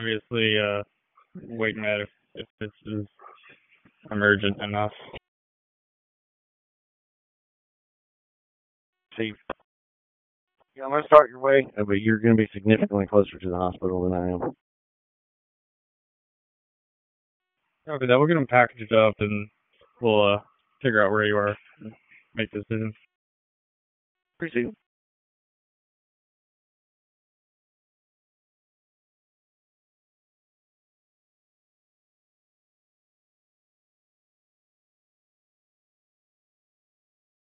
obviously waiting that if this is emergent enough. See, I'm going to start your way, but you're going to be significantly closer to the hospital than I am. Okay, then we'll get them packaged up and we'll figure out where you are and make decisions. Appreciate it.